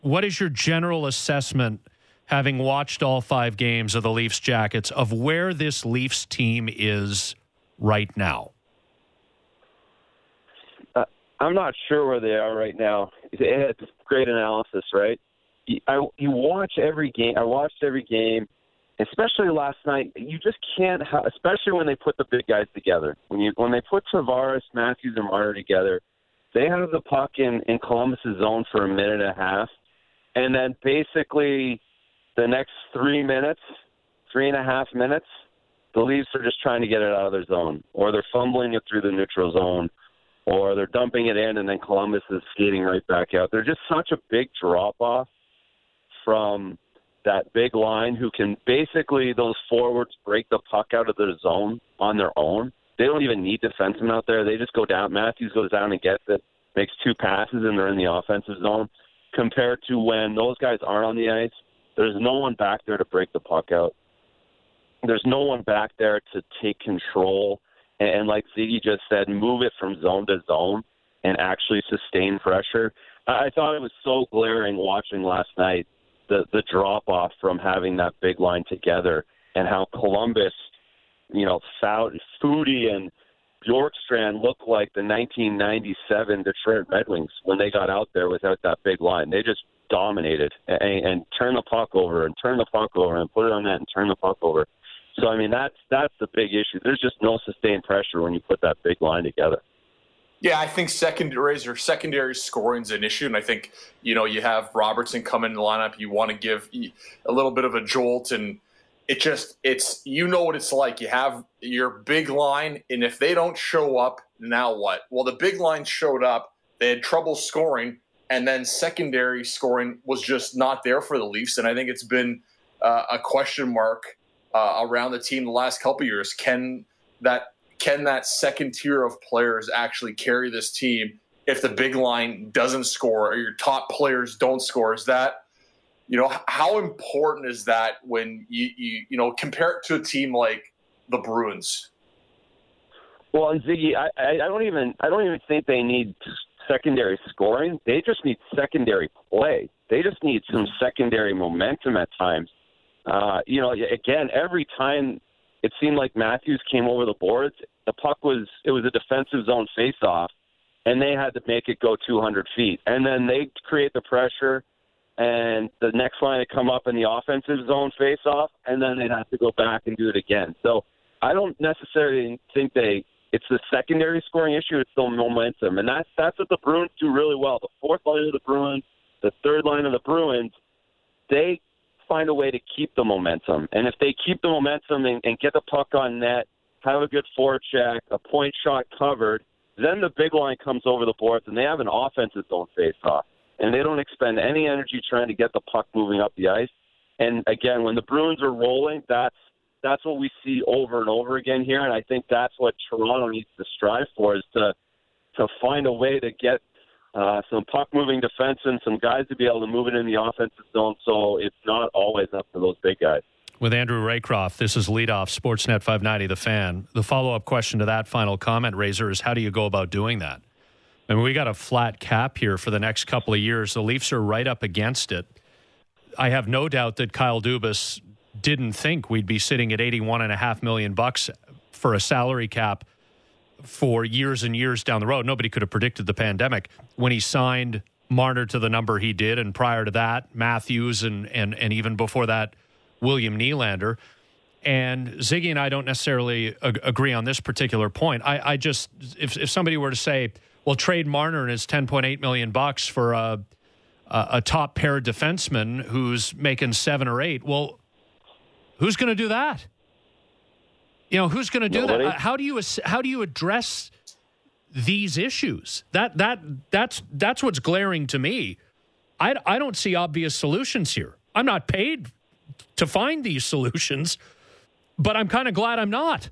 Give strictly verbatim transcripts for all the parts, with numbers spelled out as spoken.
what is your general assessment, having watched all five games of the Leafs Jackets, of where this Leafs team is right now? Uh, I'm not sure where they are right now. It's great analysis, right? You, I, you watch every game. I watched every game, especially last night. You just can't, ha- especially when they put the big guys together. When you when they put Tavares, Matthews, and Marner together, they have the puck in, in Columbus's zone for a minute and a half, and then basically the next three minutes, three and a half minutes, the Leafs are just trying to get it out of their zone, or they're fumbling it through the neutral zone, or they're dumping it in, and then Columbus is skating right back out. They're just such a big drop-off from that big line who can basically, those forwards break the puck out of their zone on their own. They don't even need defensemen out there. They just go down. Matthews goes down and gets it, makes two passes, and they're in the offensive zone. Compared to when those guys aren't on the ice, there's no one back there to break the puck out. There's no one back there to take control and, and like Ziggy just said, move it from zone to zone and actually sustain pressure. I, I thought it was so glaring watching last night, the, the drop-off from having that big line together and how Columbus, you know, Foudy and Bjorkstrand looked like the nineteen ninety-seven Detroit Red Wings when they got out there without that big line. They just dominated and, and turned the puck over and turned the puck over and put it on net and turn the puck over. So, I mean, that's that's the big issue. There's just no sustained pressure when you put that big line together. Yeah, I think secondaries or secondary scoring is an issue, and I think, you know, you have Robertson come in the lineup. You want to give a little bit of a jolt, and it just it's you know what it's like. You have your big line, and if they don't show up, now what? Well, the big line showed up. They had trouble scoring, and then secondary scoring was just not there for the Leafs, and I think it's been uh, a question mark uh, around the team the last couple of years. Can that Can that second tier of players actually carry this team if the big line doesn't score or your top players don't score? Is that, you know, how important is that when you, you, you know, compare it to a team like the Bruins? Well, and Ziggy, I, I don't even I don't even think they need secondary scoring. They just need secondary play. They just need some secondary momentum at times. Uh, you know, again, every time it seemed like Matthews came over the boards, the puck was, it was a defensive zone faceoff, and they had to make it go two hundred feet. And then they create the pressure, and the next line would come up in the offensive zone faceoff, and then they'd have to go back and do it again. So I don't necessarily think they, it's the secondary scoring issue, it's the momentum. And that's, that's what the Bruins do really well. The fourth line of the Bruins, the third line of the Bruins, they find a way to keep the momentum. And if they keep the momentum and, and get the puck on net, have a good forecheck, a point shot covered, then the big line comes over the boards and they have an offensive zone face-off. And they don't expend any energy trying to get the puck moving up the ice. And again, when the Bruins are rolling, that's that's what we see over and over again here. And I think that's what Toronto needs to strive for, is to to find a way to get Uh, some puck-moving defense and some guys to be able to move it in the offensive zone, so it's not always up to those big guys. With Andrew Raycroft, this is Leadoff, Sportsnet five ninety, The Fan. The follow-up question to that final comment, Razor, is how do you go about doing that? I mean, we got a flat cap here for the next couple of years. The Leafs are right up against it. I have no doubt that Kyle Dubas didn't think we'd be sitting at eighty-one and a half million bucks for a salary cap for years and years down the road. Nobody could have predicted the pandemic when he signed Marner to the number he did, and prior to that, Matthews, and and and even before that, William Nylander. And Ziggy and I don't necessarily ag- agree on this particular point. I, I just, if if somebody were to say, well, trade Marner and his ten point eight million bucks for a, a a top pair defenseman who's making seven or eight, well, who's going to do that? You know, who's going to do Nobody. that? How do you how do you address these issues? That that that's that's what's glaring to me. I, I don't see obvious solutions here. I'm not paid to find these solutions, but I'm kind of glad I'm not.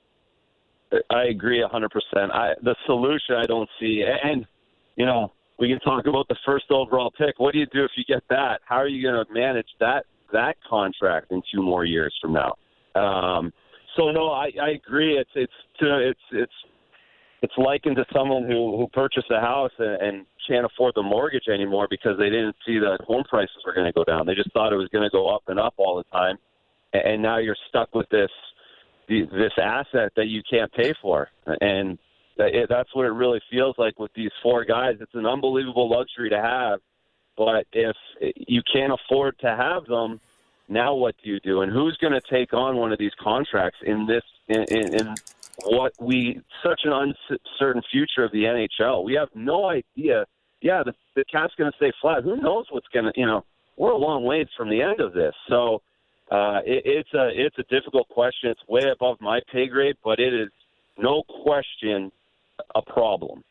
I agree one hundred percent. I, the solution I don't see, and, you know, we can talk about the first overall pick. What do you do if you get that? How are you going to manage that that contract in two more years from now? Um So no, I, I agree. It's it's to, it's it's it's likened to someone who, who purchased a house and, and can't afford the mortgage anymore because they didn't see that home prices were going to go down. They just thought it was going to go up and up all the time. And now you're stuck with this this asset that you can't pay for. And that's what it really feels like with these four guys. It's an unbelievable luxury to have. But if you can't afford to have them, now what do you do? And who's going to take on one of these contracts in this in, in, in what we such an uncertain future of the N H L? We have no idea. Yeah, the, the cap's going to stay flat. Who knows what's going to? You know, we're a long ways from the end of this. So uh, it, it's a it's a difficult question. It's way above my pay grade, but it is no question a problem.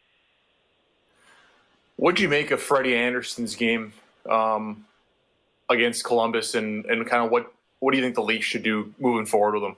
What did you make of Freddie Anderson's game um, against Columbus, and, and kind of what, what do you think the Leafs should do moving forward with him?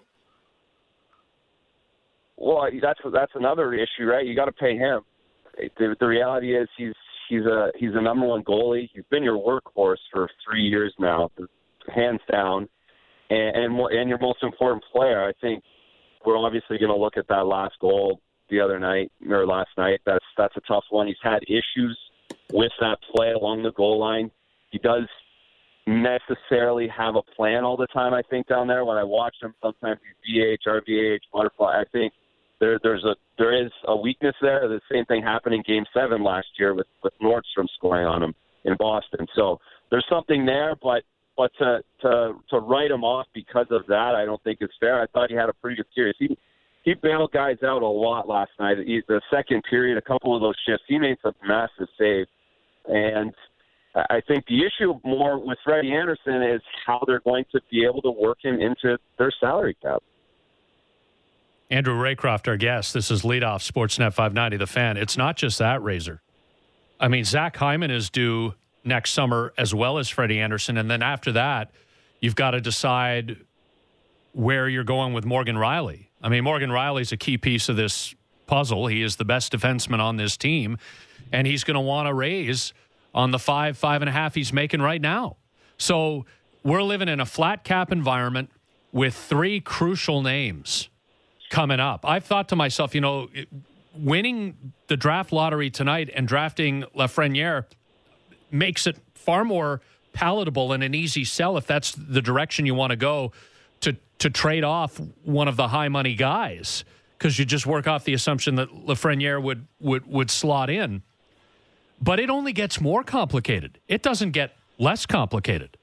Well, that's that's another issue, right? You got to pay him. The, the reality is he's he's a he's a number one goalie. He's been your workhorse for three years now, hands down, and and, and your most important player. I think we're obviously going to look at that last goal the other night or last night. That's that's a tough one. He's had issues with that play along the goal line. He does necessarily have a plan all the time, I think, down there. When I watch him, sometimes he's V H, R V H, butterfly. I think there there's a there is a weakness there. The same thing happened in Game Seven last year with, with Nordstrom scoring on him in Boston. So there's something there, but but to to to write him off because of that, I don't think is fair. I thought he had a pretty good series. He he bailed guys out a lot last night. He, the second period, a couple of those shifts, he made some massive saves. And I think the issue more with Freddie Anderson is how they're going to be able to work him into their salary cap. Andrew Raycroft, our guest. This is Leadoff Sportsnet five ninety, The Fan. It's not just that, Razor. I mean, Zach Hyman is due next summer as well as Freddie Anderson. And then after that, you've got to decide where you're going with Morgan Rielly. I mean, Morgan Riley's a key piece of this puzzle. He is the best defenseman on this team, and he's going to want to raise on the five, five and a half he's making right now. So we're living in a flat cap environment with three crucial names coming up. I've thought to myself, you know, winning the draft lottery tonight and drafting Lafreniere makes it far more palatable and an easy sell if that's the direction you want to go to to trade off one of the high money guys, because you just work off the assumption that Lafreniere would, would, would slot in. But it only gets more complicated. It doesn't get less complicated.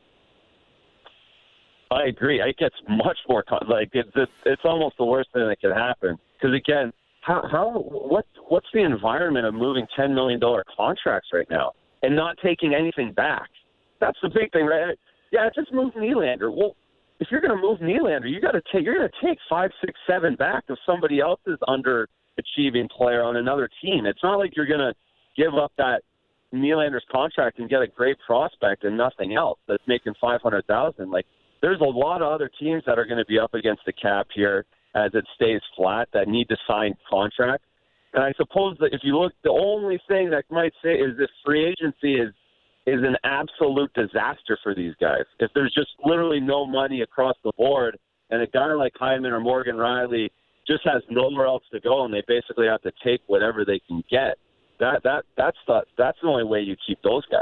I agree. It gets much more com- like it's, it's it's almost the worst thing that could happen. Because again, how how what what's the environment of moving ten million dollar contracts right now and not taking anything back? That's the big thing, right? Yeah, just move Nylander. Well, if you're going to move Nylander, you got to take you're going to take five, six, seven back of somebody else's underachieving player on another team. It's not like you're going to give up that Nylander's contract and get a great prospect and nothing else that's making five hundred thousand. Like, there's a lot of other teams that are going to be up against the cap here as it stays flat that need to sign contracts. And I suppose that if you look, the only thing that might say is if free agency is is an absolute disaster for these guys. If there's just literally no money across the board and a guy like Hyman or Morgan Rielly just has nowhere else to go and they basically have to take whatever they can get, that that that's the that's the only way you keep those guys.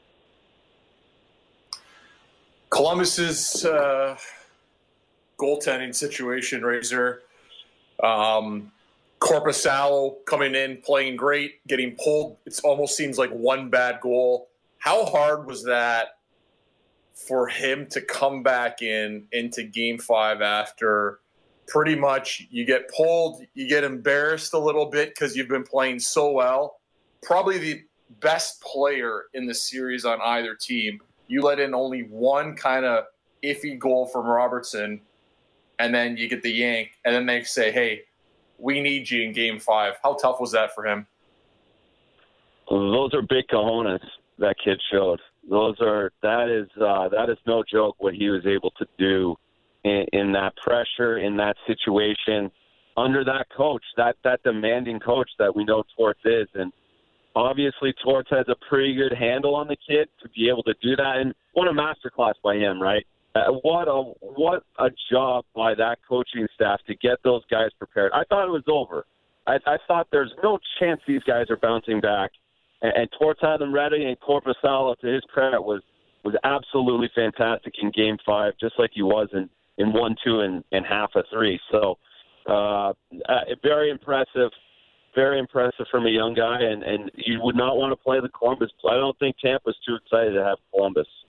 Columbus's uh, goaltending situation, Razor. Um, Korpisalo coming in, playing great, getting pulled. It almost seems like one bad goal. How hard was that for him to come back in into Game Five after pretty much you get pulled, you get embarrassed a little bit because you've been playing so well? Probably the best player in the series on either team. You let in only one kind of iffy goal from Robertson, and then you get the yank, and then they say, hey, we need you in Game Five. How tough was that for him? Those are big cojones that kid showed. Those are that is uh, that is no joke what he was able to do in, in that pressure, in that situation, under that coach, that that demanding coach that we know Torts is. And obviously Torts has a pretty good handle on the kid to be able to do that. And what a masterclass by him, right? Uh, what a what a job by that coaching staff to get those guys prepared. I thought it was over. I, I thought there's no chance these guys are bouncing back And, and Tortad ready and Korpisalo, to his credit, was was absolutely fantastic in Game Five, just like he was in, in one, two, and, and half of three. So uh, uh, very impressive, very impressive from a young guy. And, and you would not want to play the Columbus. I don't think Tampa's too excited to have Columbus.